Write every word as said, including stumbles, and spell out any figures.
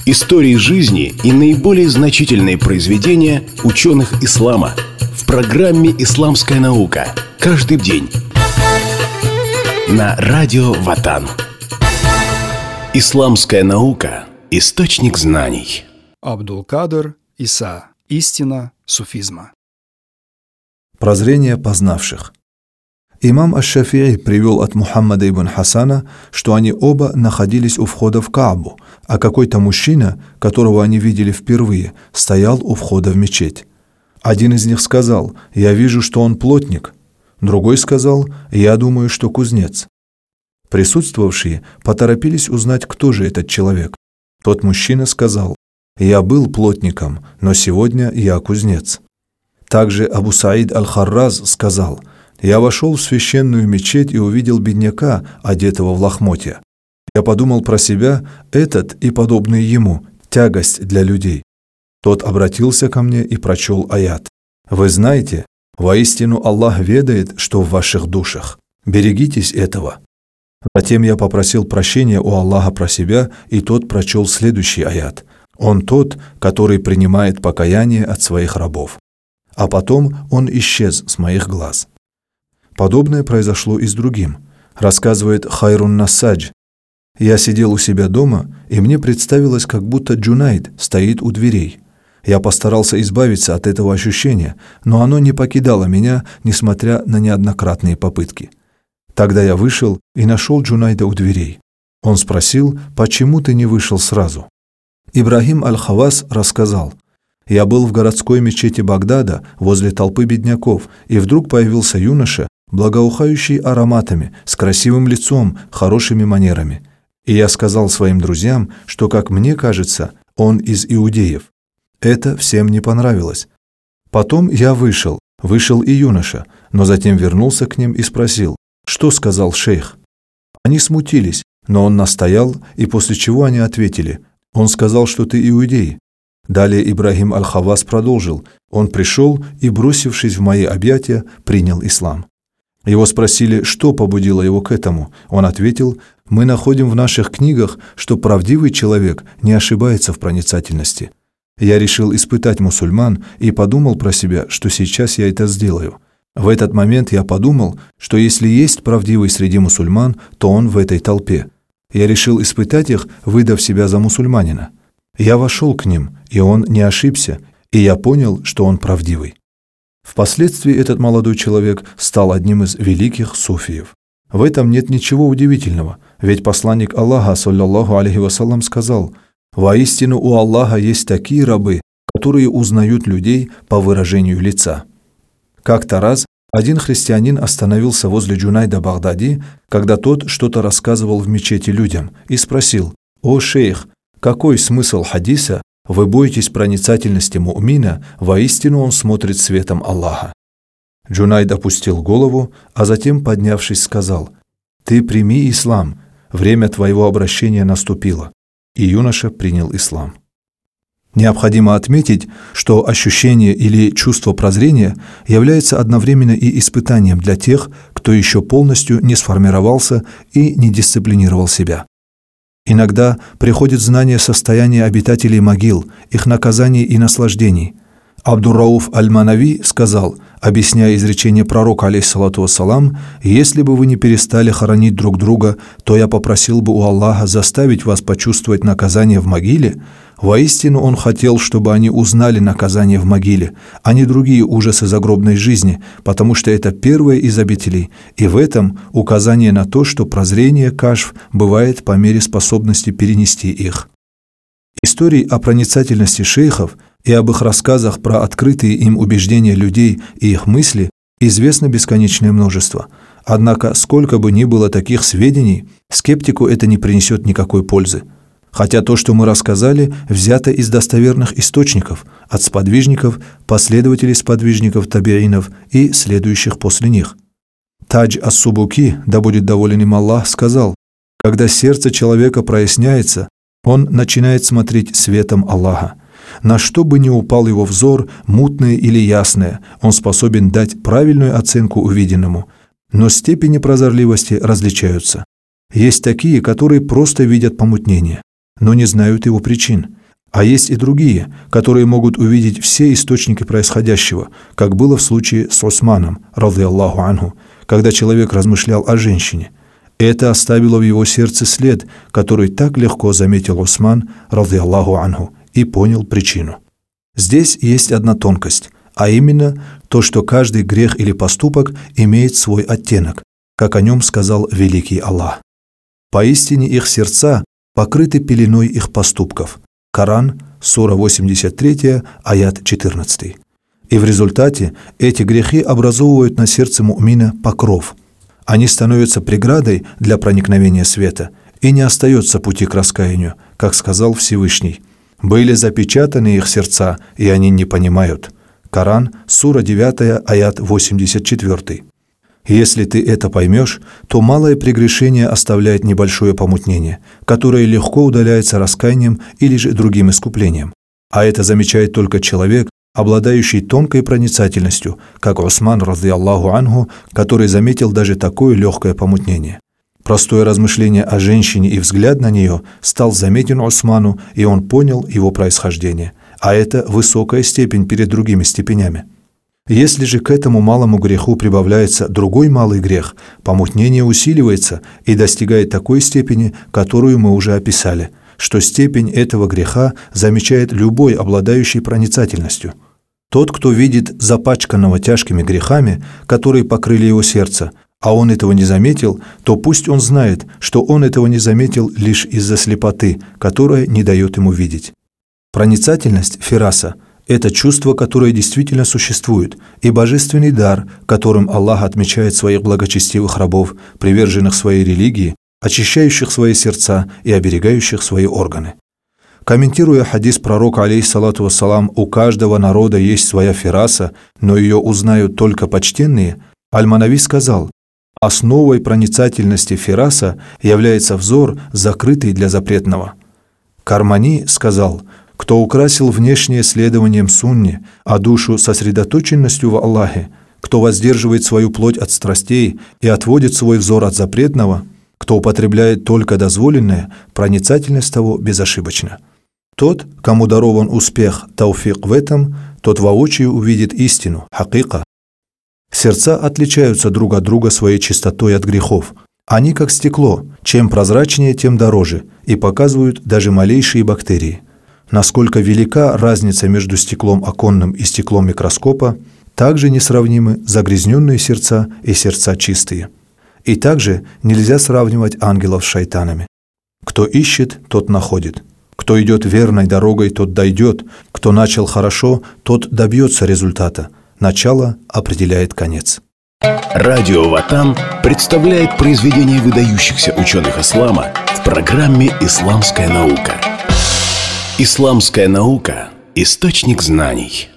Истории жизни и наиболее значительные произведения ученых ислама в программе «Исламская наука». Каждый день на радио Ватан. Исламская наука – источник знаний. Абдул-Кадр Иса. Истина суфизма. Прозрение познавших. Имам аш-Шафи'и привел от Мухаммада ибн Хасана, что они оба находились у входа в Каабу, а какой-то мужчина, которого они видели впервые, стоял у входа в мечеть. Один из них сказал: «Я вижу, что он плотник». Другой сказал: «Я думаю, что кузнец». Присутствовавшие поторопились узнать, кто же этот человек. Тот мужчина сказал: «Я был плотником, но сегодня я кузнец». Также Абу Саид аль-Харраз сказал: «Я вошел в священную мечеть и увидел бедняка, одетого в лохмотья. Я подумал про себя: этот и подобные ему – тягость для людей». Тот обратился ко мне и прочел аят: «Вы знаете, воистину Аллах ведает, что в ваших душах. Берегитесь этого». Затем я попросил прощения у Аллаха про себя, и тот прочел следующий аят: «Он тот, который принимает покаяние от своих рабов». А потом он исчез с моих глаз. Подобное произошло и с другим. Рассказывает Хайрун Насадж: «Я сидел у себя дома, и мне представилось, как будто Джунайд стоит у дверей. Я постарался избавиться от этого ощущения, но оно не покидало меня, несмотря на неоднократные попытки. Тогда я вышел и нашел Джунайда у дверей. Он спросил: «Почему ты не вышел сразу?» Ибрахим аль-Хавас рассказал: «Я был в городской мечети Багдада возле толпы бедняков, и вдруг появился юноша, благоухающий ароматами, с красивым лицом, хорошими манерами. И я сказал своим друзьям, что, как мне кажется, он из иудеев. Это всем не понравилось. Потом я вышел, вышел и юноша, но затем вернулся к ним и спросил: что сказал шейх? Они смутились, но он настоял, и после чего они ответили: он сказал, что ты иудей». Далее Ибрахим аль-Хавас продолжил: «Он пришел и, бросившись в мои объятия, принял ислам». Его спросили, что побудило его к этому. Он ответил: «Мы находим в наших книгах, что правдивый человек не ошибается в проницательности. Я решил испытать мусульман и подумал про себя, что сейчас я это сделаю. В этот момент я подумал, что если есть правдивый среди мусульман, то он в этой толпе. Я решил испытать их, выдав себя за мусульманина. Я вошел к ним, и он не ошибся, и я понял, что он правдивый». Впоследствии этот молодой человек стал одним из великих суфиев. В этом нет ничего удивительного, ведь посланник Аллаха, саллаллаху алейхи вассалям, сказал: «Воистину у Аллаха есть такие рабы, которые узнают людей по выражению лица». Как-то раз один христианин остановился возле Джунайда Багдади, когда тот что-то рассказывал в мечети людям, и спросил: «О шейх, какой смысл хадиса: вы боитесь проницательности му'мина, воистину он смотрит светом Аллаха?» Джунайд опустил голову, а затем, поднявшись, сказал: «Ты прими ислам, время твоего обращения наступило». И юноша принял ислам. Необходимо отметить, что ощущение или чувство прозрения является одновременно и испытанием для тех, кто еще полностью не сформировался и не дисциплинировал себя. Иногда приходит знание состояния обитателей могил, их наказаний и наслаждений. Абдур-Рауф аль-Манави сказал, объясняя изречение пророка, алейхиссалату вассалам: «Если бы вы не перестали хоронить друг друга, то я попросил бы у Аллаха заставить вас почувствовать наказание в могиле. Воистину Он хотел, чтобы они узнали наказание в могиле, а не другие ужасы загробной жизни, потому что это первое из обителей, и в этом указание на то, что прозрение кашф бывает по мере способности перенести их». Историй о проницательности шейхов и об их рассказах про открытые им убеждения людей и их мысли известно бесконечное множество. Однако, сколько бы ни было таких сведений, скептику это не принесет никакой пользы. Хотя то, что мы рассказали, взято из достоверных источников, от сподвижников, последователей сподвижников табиинов и следующих после них. Тадж ас-Субуки, да будет доволен им Аллах, сказал: «Когда сердце человека проясняется, он начинает смотреть светом Аллаха. На что бы ни упал его взор, мутное или ясное, он способен дать правильную оценку увиденному, но степени прозорливости различаются. Есть такие, которые просто видят помутнение. но не знают его причин. А есть и другие, которые могут увидеть все источники происходящего, как было в случае с Усманом, радхи-Аллаху анху, когда человек размышлял о женщине. Это оставило в его сердце след, который так легко заметил Усман, радхи-Аллаху анху, и понял причину. Здесь есть одна тонкость, а именно то, что каждый грех или поступок имеет свой оттенок, как о нем сказал великий Аллах. Поистине их сердца покрыты пеленой их поступков. Коран, сура восемьдесят три, аят четырнадцатый. И в результате эти грехи образовывают на сердце му'мина покров. Они становятся преградой для проникновения света, и не остается пути к раскаянию, как сказал Всевышний. Были запечатаны их сердца, и они не понимают. Коран, сура девять, аят восемьдесят четыре. Если ты это поймешь, то малое прегрешение оставляет небольшое помутнение, которое легко удаляется раскаянием или же другим искуплением. А это замечает только человек, обладающий тонкой проницательностью, как Усман, радхи-Аллаху анху, который заметил даже такое легкое помутнение. Простое размышление о женщине и взгляд на нее стал заметен Усману, и он понял его происхождение. А это высокая степень перед другими степенями. Если же к этому малому греху прибавляется другой малый грех, помутнение усиливается и достигает такой степени, которую мы уже описали, что степень этого греха замечает любой, обладающий проницательностью. Тот, кто видит запачканного тяжкими грехами, которые покрыли его сердце, а он этого не заметил, то пусть он знает, что он этого не заметил лишь из-за слепоты, которая не дает ему видеть. Проницательность фираса – это чувство, которое действительно существует, и божественный дар, которым Аллах отмечает своих благочестивых рабов, приверженных своей религии, очищающих свои сердца и оберегающих свои органы. Комментируя хадис пророка, алейхиссалату вассалам, «У каждого народа есть своя фираса, но ее узнают только почтенные», Аль-Манави сказал: «Основой проницательности фираса является взор, закрытый для запретного». Кармани сказал: «Кто украсил внешнее следованием сунне, а душу сосредоточенностью в Аллахе, кто воздерживает свою плоть от страстей и отводит свой взор от запретного, кто употребляет только дозволенное, проницательность того безошибочна. Тот, кому дарован успех, тауфик в этом, тот воочию увидит истину, хакика». Сердца отличаются друг от друга своей чистотой от грехов. Они как стекло, чем прозрачнее, тем дороже, и показывают даже малейшие бактерии. Насколько велика разница между стеклом оконным и стеклом микроскопа, также несравнимы загрязненные сердца и сердца чистые. И также нельзя сравнивать ангелов с шайтанами. Кто ищет, тот находит. Кто идет верной дорогой, тот дойдет. Кто начал хорошо, тот добьется результата. Начало определяет конец. Радио Ватан представляет произведения выдающихся ученых ислама в программе «Исламская наука». Исламская наука – источник знаний.